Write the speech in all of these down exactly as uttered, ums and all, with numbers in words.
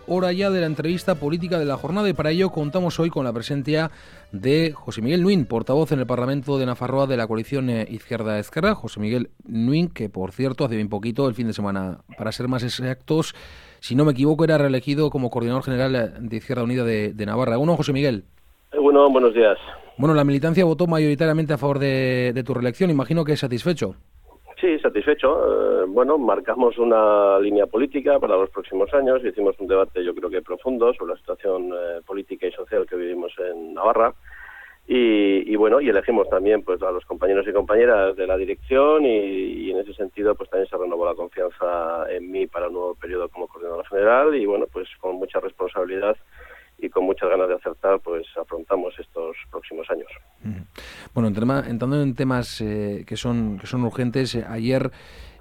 hora ya de la entrevista política de la jornada y para ello contamos hoy con la presencia de José Miguel Nuín, portavoz en el Parlamento de Nafarroa de la coalición eh, Izquierda-Esquerra. José Miguel Nuín, que por cierto hace bien poquito, el fin de semana, para ser más exactos, si no me equivoco, era reelegido como coordinador general de Izquierda Unida de, de Navarra. Bueno, José Miguel. Bueno, buenos días. Bueno, la militancia votó mayoritariamente a favor de, de tu reelección. Imagino que es satisfecho. Sí, satisfecho. Eh, bueno, marcamos una línea política para los próximos años. Hicimos un debate, yo creo que profundo, sobre la situación eh, política y social que vivimos en Navarra. Y, y bueno, y elegimos también pues a los compañeros y compañeras de la dirección y, y en ese sentido pues también se renovó la confianza en mí para un nuevo periodo como coordinador general y bueno, pues con mucha responsabilidad y con muchas ganas de acertar, pues afrontamos estos próximos años. Bueno, entrando en temas eh, que son que son urgentes, eh, ayer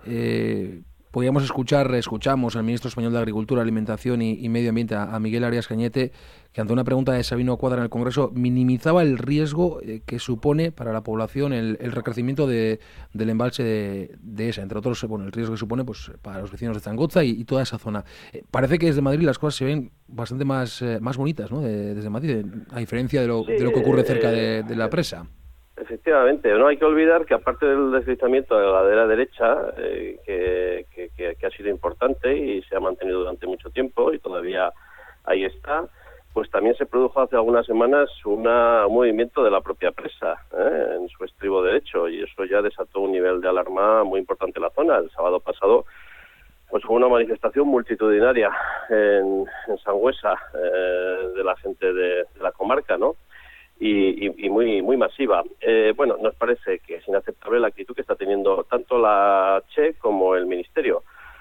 eh, podíamos escuchar, escuchamos al ministro español de Agricultura, Alimentación y, y Medio Ambiente, a, a Miguel Arias Cañete, que ante una pregunta de Sabino Cuadra en el Congreso minimizaba el riesgo eh, que supone para la población el, el recrecimiento de, del embalse de, de esa, entre otros, bueno, el riesgo que supone pues para los vecinos de Zangotza y, y toda esa zona. Eh, parece que desde Madrid las cosas se ven bastante más eh, más bonitas, ¿no? De, desde Madrid, a diferencia de lo, sí, de lo que ocurre cerca eh, de, de la presa. Efectivamente, no hay que olvidar que aparte del deslizamiento de la ladera derecha, eh, que, que, que, que ha sido importante y se ha mantenido durante mucho tiempo y todavía ahí está, pues también se produjo hace algunas semanas una, un movimiento de la propia presa ¿eh? en su estribo derecho y eso ya desató un nivel de alarma muy importante en la zona. El sábado pasado pues hubo una manifestación multitudinaria en, en Sangüesa eh, de la gente de, de la comarca, ¿no? Y, y, y muy muy masiva. Eh, bueno, nos parece que es inaceptable la actitud que está teniendo tanto la Che como el Ministerio.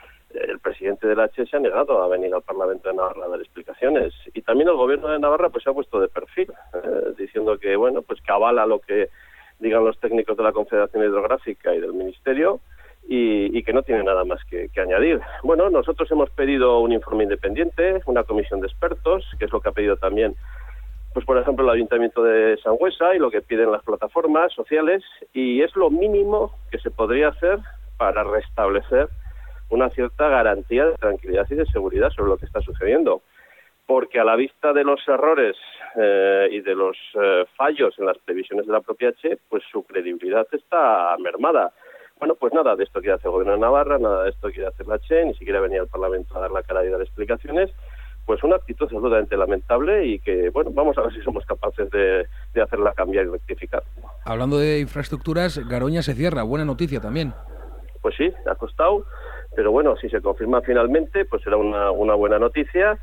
El presidente de la Che se ha negado a venir al Parlamento de Navarra a dar explicaciones y también el Gobierno de Navarra pues se ha puesto de perfil, eh, diciendo que bueno pues que avala lo que digan los técnicos de la Confederación Hidrográfica y del Ministerio y, y que no tiene nada más que, que añadir. Bueno, nosotros hemos pedido un informe independiente, una comisión de expertos, que es lo que ha pedido también pues por ejemplo el Ayuntamiento de Sangüesa y lo que piden las plataformas sociales y es lo mínimo que se podría hacer para restablecer una cierta garantía de tranquilidad y de seguridad sobre lo que está sucediendo. Porque a la vista de los errores eh, y de los eh, fallos en las previsiones de la propia Che, pues su credibilidad está mermada. Bueno, pues nada de esto quiere hacer el Gobierno de Navarra, nada de esto quiere hacer la Che, ni siquiera venir al Parlamento a dar la cara y dar explicaciones. Pues una actitud absolutamente lamentable y que, bueno, vamos a ver si somos capaces de, de hacerla cambiar y rectificar. Hablando de infraestructuras, Garoña se cierra, buena noticia también. Pues sí, ha costado, pero bueno, si se confirma finalmente, pues será una, una buena noticia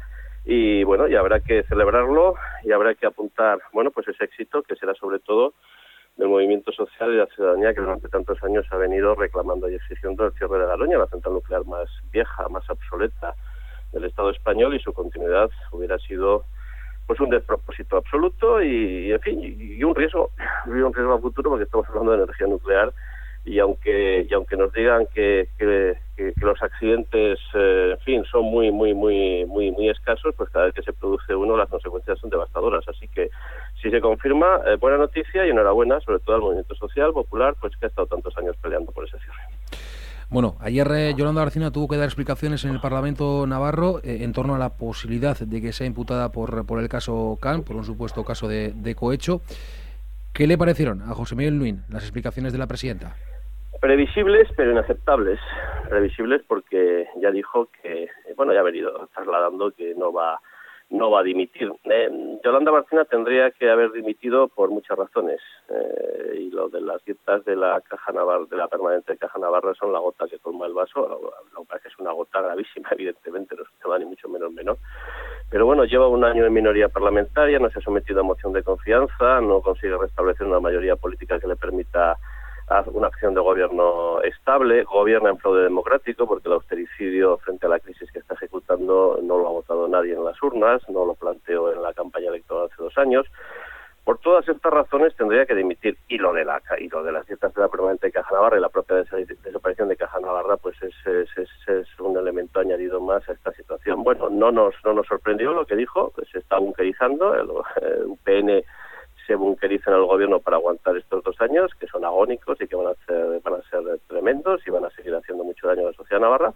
y bueno, y habrá que celebrarlo y habrá que apuntar, bueno, pues ese éxito que será sobre todo del movimiento social y de la ciudadanía que durante tantos años ha venido reclamando y exigiendo el cierre de Garoña, la central nuclear más vieja, más obsoleta del Estado español y su continuidad hubiera sido pues un despropósito absoluto y, y en fin y, y un riesgo y un riesgo a futuro porque estamos hablando de energía nuclear y aunque y aunque nos digan que, que, que, que los accidentes eh, en fin son muy muy muy muy muy escasos, pues cada vez que se produce uno las consecuencias son devastadoras, así que si se confirma eh, buena noticia y enhorabuena sobre todo al movimiento social popular pues que ha estado tantos años peleando por ese cierre. Bueno, ayer eh, Yolanda Barcina tuvo que dar explicaciones en el Parlamento navarro eh, en torno a la posibilidad de que sea imputada por, por el caso Can, por un supuesto caso de, de cohecho. ¿Qué le parecieron a José Miguel Nuín las explicaciones de la presidenta? Previsibles, pero inaceptables. Previsibles porque ya dijo que, bueno, ya ha venido trasladando que no va no va a dimitir. Eh, Yolanda Barcina tendría que haber dimitido por muchas razones eh, y lo de las dietas de la Caja Navarra, de la permanente Caja Navarra son la gota que colma el vaso, lo que es una gota gravísima, evidentemente, no es un tema ni mucho menos menor. Pero bueno, lleva un año en minoría parlamentaria, no se ha sometido a moción de confianza, no consigue restablecer una mayoría política que le permita una acción de gobierno estable, gobierna en fraude democrático porque el austericidio frente a la crisis que está ejecutando no lo ha votado nadie en las urnas, no lo planteó en la campaña electoral hace dos años. Por todas estas razones tendría que dimitir y lo de la y lo de las dietas de la permanente de Caja Navarra y la propia desaparición de Caja Navarra pues es, es, es, es un elemento añadido más a esta situación. Bueno, no nos no nos sorprendió lo que dijo, pues se está bunkerizando, el, el U P N se bunkeriza en el gobierno para aguantar estos dos años, que son agónicos y que van a ser, van a ser tremendos y van a seguir haciendo mucho daño a la sociedad navarra.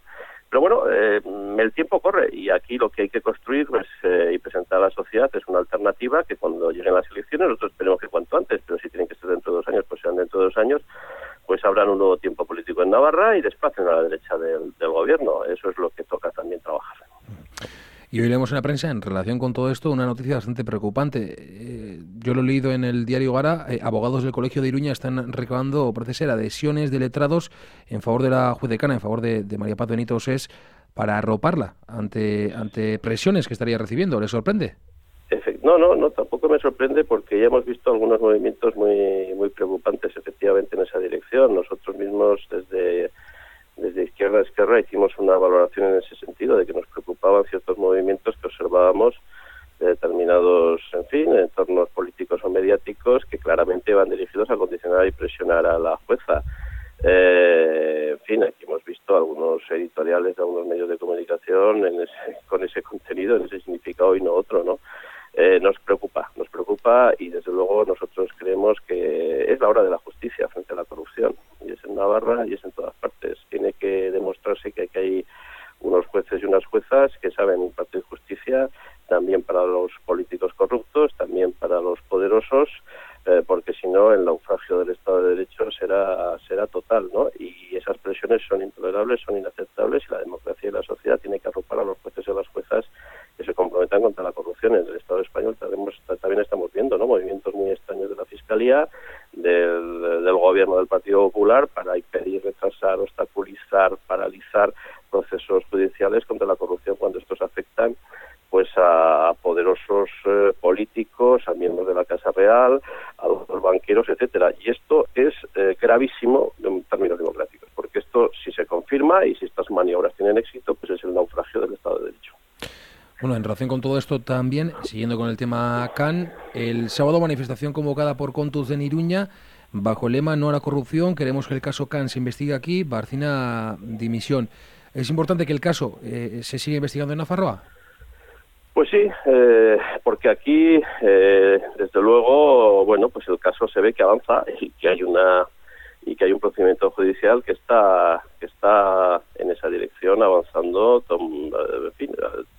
Pero bueno, eh, el tiempo corre y aquí lo que hay que construir pues, eh, y presentar a la sociedad es una alternativa que cuando lleguen las elecciones, nosotros esperemos que cuanto antes, pero si tienen que ser dentro de dos años, pues sean dentro de dos años, pues habrán un nuevo tiempo político en Navarra y desplacen a la derecha del, del gobierno. Eso es lo que toca también trabajar. Y hoy leemos en la prensa, en relación con todo esto, una noticia bastante preocupante. Eh, yo lo he leído en el diario Gara, eh, abogados del Colegio de Iruña están recabando, parece ser, adhesiones de letrados en favor de la juez decana, en favor de, de María Paz Benito Osés, para arroparla ante, ante presiones que estaría recibiendo. ¿Le sorprende? No, no, no, tampoco me sorprende porque ya hemos visto algunos movimientos muy, muy preocupantes efectivamente en esa dirección. Nosotros mismos desde... Desde Izquierda a Esquerra hicimos una valoración en ese sentido, de que nos preocupaban ciertos movimientos que observábamos de determinados, en fin, entornos políticos o mediáticos que claramente van dirigidos a condicionar y presionar a la jueza. Eh, en fin, aquí hemos visto algunos editoriales de algunos medios de comunicación en ese, con ese contenido, en ese significado y no otro, ¿no? Eh, nos preocupa, nos preocupa y desde luego nosotros creemos que es la hora de la justicia frente a la corrupción. Y es en Navarra y es en todas partes. Tiene que demostrarse que aquí hay unos jueces y unas juezas que saben impartir justicia también para los políticos corruptos, también para los poderosos, eh, porque si no el naufragio del Estado de Derecho será será total, ¿no? Y esas presiones son intolerables, son inaceptables y la democracia y la sociedad tiene que arropar a los jueces y a las juezas que se comprometan contra la corrupción. En el Estado español también, también estamos viendo, ¿no?, movimientos muy extraños de la Fiscalía, del, del Gobierno del Partido Popular para impedir, retrasar, obstaculizar, paralizar procesos judiciales contra la corrupción cuando estos afectan pues a poderosos eh, políticos, a miembros de la Casa Real, a los banqueros, etcétera. Y esto es eh, gravísimo en términos democráticos, porque esto, si se confirma y si estas maniobras tienen éxito, pues es el naufragio del Estado de Derecho. Bueno, en relación con todo esto también, siguiendo con el tema C A N, el sábado manifestación convocada por Contus de Iruña, bajo el lema No a la corrupción, queremos que el caso C A N se investigue aquí, Barcina dimisión. ¿Es importante que el caso eh, se siga investigando en Nafarroa? Pues sí, eh, porque aquí, eh, desde luego, bueno, pues el caso se ve que avanza y que hay una y que hay un procedimiento judicial que está que está en esa dirección avanzando, tom, en fin,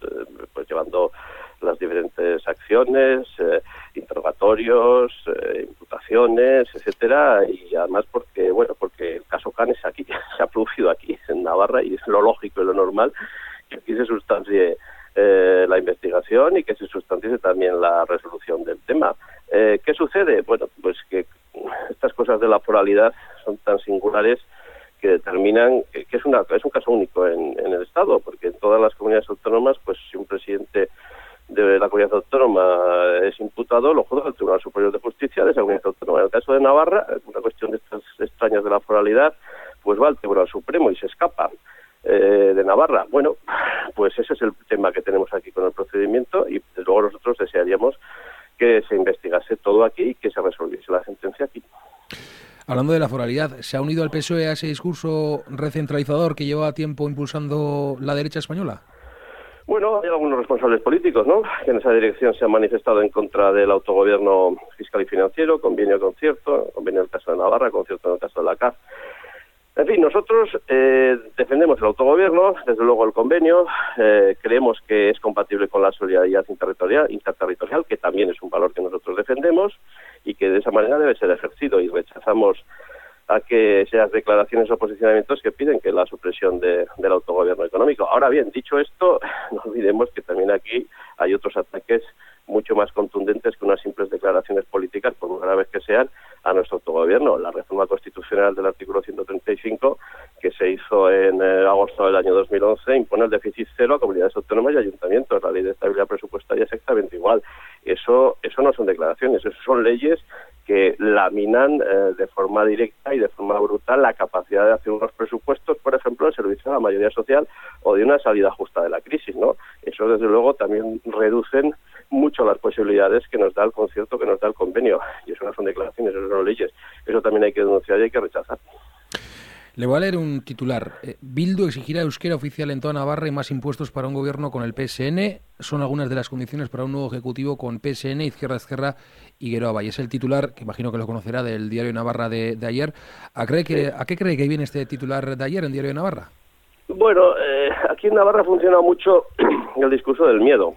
pues llevando las diferentes acciones, eh, interrogatorios, eh, imputaciones, etcétera, y además porque bueno porque el caso C A N es aquí, se ha producido aquí en Navarra y es lo lógico y lo normal que aquí se sustancie Eh, la investigación y que se sustancie también la resolución del tema. Eh, ¿Qué sucede? Bueno, pues que estas cosas de la foralidad son tan singulares que determinan que, que es una es un caso único en, en el Estado, porque en todas las comunidades autónomas, pues si un presidente de la comunidad autónoma es imputado, lo juzga el Tribunal Superior de Justicia de esa comunidad autónoma. En el caso de Navarra, una cuestión de estas extrañas de la foralidad, pues va al Tribunal Supremo y se escapa Eh, de Navarra. Bueno, pues ese es el tema que tenemos aquí con el procedimiento y desde luego nosotros desearíamos que se investigase todo aquí y que se resolviese la sentencia aquí. Hablando de la foralidad, ¿se ha unido al P S O E a ese discurso recentralizador que lleva tiempo impulsando la derecha española? Bueno, hay algunos responsables políticos, ¿no?, que en esa dirección se han manifestado en contra del autogobierno fiscal y financiero, convenio concierto, convenio en el caso de Navarra, concierto en el caso de la C A F. En fin, nosotros eh, defendemos el autogobierno, desde luego el convenio, eh, creemos que es compatible con la solidaridad interterritorial, interterritorial, que también es un valor que nosotros defendemos y que de esa manera debe ser ejercido, y rechazamos a que sean declaraciones o posicionamientos que piden que la supresión de, del autogobierno económico. Ahora bien, dicho esto, no olvidemos que también aquí hay otros ataques mucho más contundentes que unas simples declaraciones políticas, por muy graves que sean, a nuestro autogobierno. La reforma constitucional del artículo ciento treinta y cinco, que se hizo en eh, agosto del año dos mil once, impone el déficit cero a comunidades autónomas y ayuntamientos. La ley de estabilidad presupuestaria es exactamente igual. Eso, eso no son declaraciones, eso son leyes que laminan eh, de forma directa y de forma brutal la capacidad de hacer unos presupuestos, por ejemplo, al servicio de la mayoría social o de una salida justa de la crisis, ¿no? Eso, desde luego, también reducen mucho las posibilidades que nos da el concierto, que nos da el convenio. Y eso no son declaraciones, eso son leyes. Eso también hay que denunciar y hay que rechazar. Le voy a leer un titular. Eh, Bildu exigirá euskera oficial en toda Navarra y más impuestos para un gobierno con el P S N. Son algunas de las condiciones para un nuevo ejecutivo con P S N, Izquierda Esquerra y Geroa. Y es el titular, que imagino que lo conocerá, del Diario de Navarra de, de ayer. ¿A, cree que, ¿A qué cree que viene este titular de ayer en Diario de Navarra? Bueno, eh, aquí en Navarra funciona mucho el discurso del miedo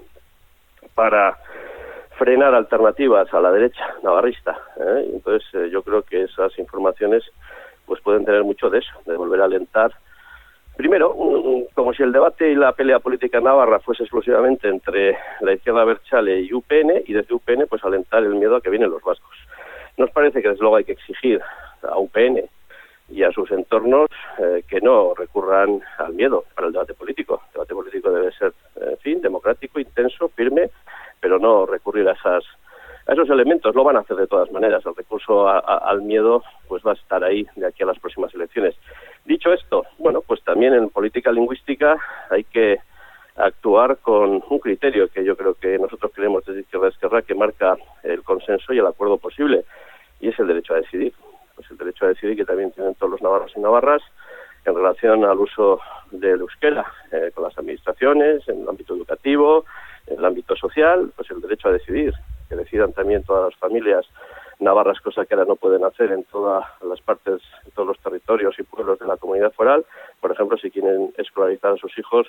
para frenar alternativas a la derecha navarrista, ¿eh? Entonces eh, yo creo que esas informaciones pues pueden tener mucho de eso, de volver a alentar. Primero, um, como si el debate y la pelea política en Navarra fuese exclusivamente entre la izquierda abertzale y U P N, y desde U P N pues alentar el miedo a que vienen los vascos. Nos parece que desde luego hay que exigir a U P N y a sus entornos eh, que no recurran al miedo para el debate político. El debate político debe ser, en fin, democrático, intenso, firme, pero no recurrir a esas a esos elementos. Lo van a hacer de todas maneras. El recurso a, a, al miedo pues va a estar ahí de aquí a las próximas elecciones. Dicho esto, bueno, pues también en política lingüística hay que actuar con un criterio que yo creo que nosotros creemos desde Izquierda Esquerra que marca el consenso y el acuerdo posible, y es el derecho a decidir. Pues el derecho a decidir que también tienen todos los navarros y navarras en relación al uso del euskera eh, con las administraciones, en el ámbito educativo, en el ámbito social, pues el derecho a decidir, que decidan también todas las familias navarras, cosa que ahora no pueden hacer en todas las partes, en todos los territorios y pueblos de la comunidad foral. Por ejemplo, si quieren escolarizar a sus hijos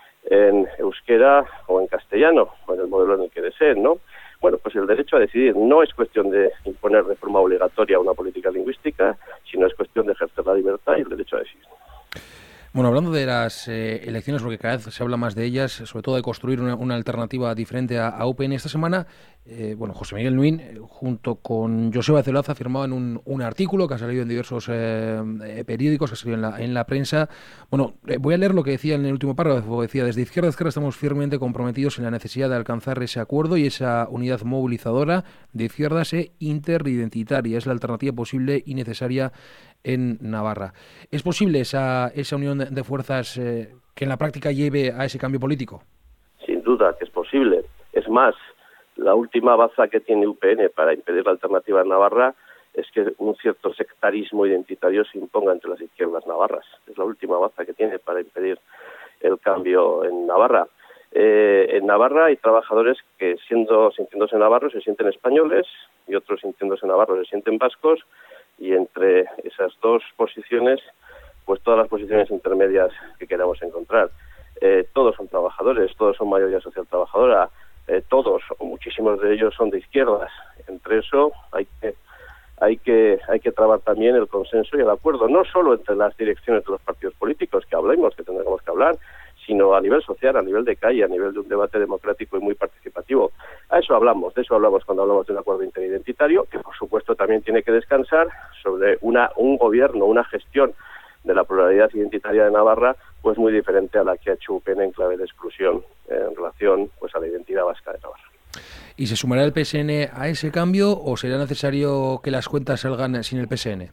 en euskera o en castellano, o en el modelo en el que deseen, ¿no? Bueno, pues el derecho a decidir no es cuestión de imponer de forma obligatoria una política lingüística, sino es cuestión de ejercer la libertad y el derecho a decidir. Bueno, hablando de las eh, elecciones, porque cada vez se habla más de ellas, sobre todo de construir una, una alternativa diferente a, a U P N, esta semana, eh, bueno, José Miguel Nuín, eh, junto con Joseba Zelaza, firmaban un, un artículo que ha salido en diversos eh, eh, periódicos, que ha salido en la, en la prensa. Bueno, eh, voy a leer lo que decía en el último párrafo. Decía: desde Izquierda Izquierda estamos firmemente comprometidos en la necesidad de alcanzar ese acuerdo y esa unidad movilizadora de izquierdas e interidentitaria. Es la alternativa posible y necesaria en Navarra. ¿Es posible esa, esa unión de, de fuerzas eh, que en la práctica lleve a ese cambio político? Sin duda que es posible. Es más, la última baza que tiene U P N para impedir la alternativa en Navarra es que un cierto sectarismo identitario se imponga entre las izquierdas navarras. Es la última baza que tiene para impedir el cambio en Navarra. Eh, en Navarra hay trabajadores que, siendo sintiéndose navarros, se sienten españoles, y otros sintiéndose navarros se sienten vascos, y entre esas dos posiciones, pues todas las posiciones intermedias que queramos encontrar. Eh, todos son trabajadores, todos son mayoría social trabajadora, eh, todos o muchísimos de ellos son de izquierdas. Entre eso hay que hay que hay que trabar también el consenso y el acuerdo, no solo entre las direcciones de los partidos políticos, que hablemos, que tendremos que hablar, sino a nivel social, a nivel de calle, a nivel de un debate democrático y muy participativo. A eso hablamos, de eso hablamos cuando hablamos de un acuerdo interidentitario, que por supuesto también tiene que descansar sobre una un gobierno, una gestión de la pluralidad identitaria de Navarra, pues muy diferente a la que ha hecho U P N en clave de exclusión en relación pues a la identidad vasca de Navarra. ¿Y se sumará el P S N a ese cambio o será necesario que las cuentas salgan sin el P S N?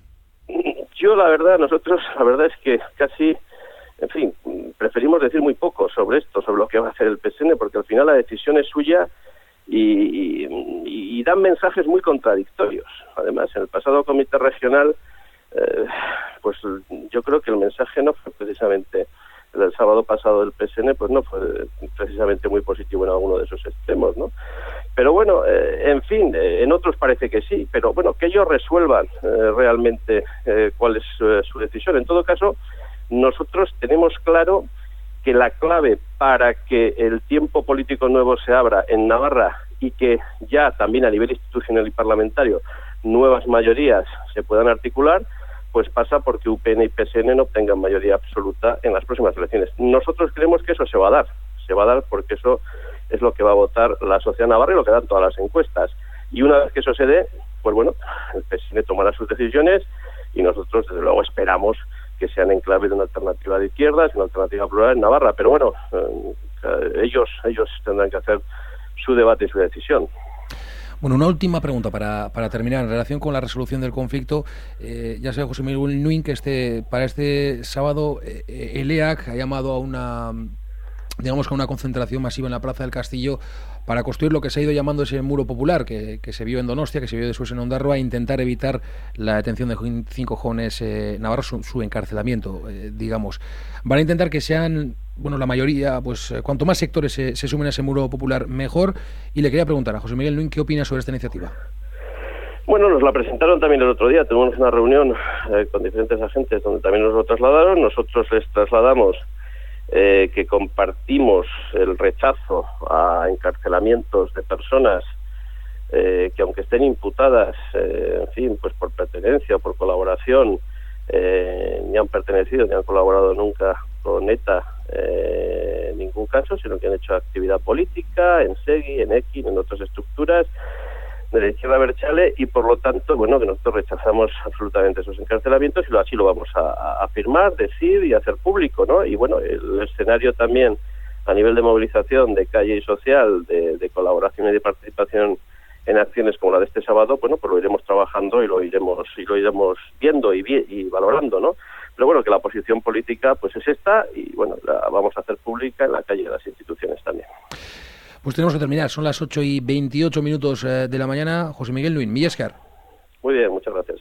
Yo la verdad, nosotros la verdad es que casi, en fin, preferimos decir muy poco sobre esto, sobre lo que va a hacer el P S N, porque al final la decisión es suya y, y, y dan mensajes muy contradictorios. Además, en el pasado comité regional, eh, pues yo creo que el mensaje no fue precisamente el del sábado pasado del P S N, pues no fue precisamente muy positivo en alguno de esos extremos, ¿no? Pero bueno, eh, en fin, eh, en otros parece que sí, pero bueno, que ellos resuelvan eh, realmente eh, cuál es eh, su decisión. En todo caso, nosotros tenemos claro que la clave para que el tiempo político nuevo se abra en Navarra y que ya también a nivel institucional y parlamentario nuevas mayorías se puedan articular, pues pasa porque U P N y P S N no obtengan mayoría absoluta en las próximas elecciones. Nosotros creemos que eso se va a dar, se va a dar porque eso es lo que va a votar la sociedad navarra y lo que dan todas las encuestas. Y una vez que eso se dé, pues bueno, el P S N tomará sus decisiones y nosotros desde luego esperamos que sean en clave de una alternativa de izquierdas, una alternativa plural en Navarra. Pero bueno, eh, ellos, ellos tendrán que hacer su debate y su decisión. Bueno, una última pregunta para, para terminar. En relación con la resolución del conflicto, eh, ya sabe José Miguel Nuín que este, para este sábado eh, el E A C ha llamado a una, digamos que a una concentración masiva en la Plaza del Castillo para construir lo que se ha ido llamando ese muro popular que, que se vio en Donostia, que se vio después en Ondarroa, e intentar evitar la detención de cinco jóvenes eh, navarros, su, su encarcelamiento, eh, digamos. Van a intentar que sean, bueno, la mayoría, pues eh, cuanto más sectores se, se sumen a ese muro popular, mejor. Y le quería preguntar a José Miguel Nuín qué opina sobre esta iniciativa. Bueno, nos la presentaron también el otro día. Tuvimos una reunión eh, con diferentes agentes donde también nos lo trasladaron. Nosotros les trasladamos eh, que compartimos el rechazo a encarcelamientos de personas eh, que aunque estén imputadas, eh, en fin, pues por pertenencia o por colaboración, eh, ni han pertenecido ni han colaborado nunca con ETA eh, en ningún caso, sino que han hecho actividad política en SEGI, en EKIN, en otras estructuras de la izquierda abertzale, y por lo tanto, bueno, que nosotros rechazamos absolutamente esos encarcelamientos y lo, así lo vamos a, a afirmar, decir y hacer público, ¿no? Y bueno, el escenario también a nivel de movilización, de calle y social, de, de colaboración y de participación en acciones como la de este sábado, bueno, pues lo iremos trabajando y lo iremos y lo iremos viendo y, y valorando, ¿no? Pero bueno, que la posición política pues es esta y bueno, la vamos a hacer pública en la calle de las instituciones también. Pues tenemos que terminar, son las ocho y veintiocho minutos de la mañana. José Miguel Nuin, mila esker. Muy bien, muchas gracias.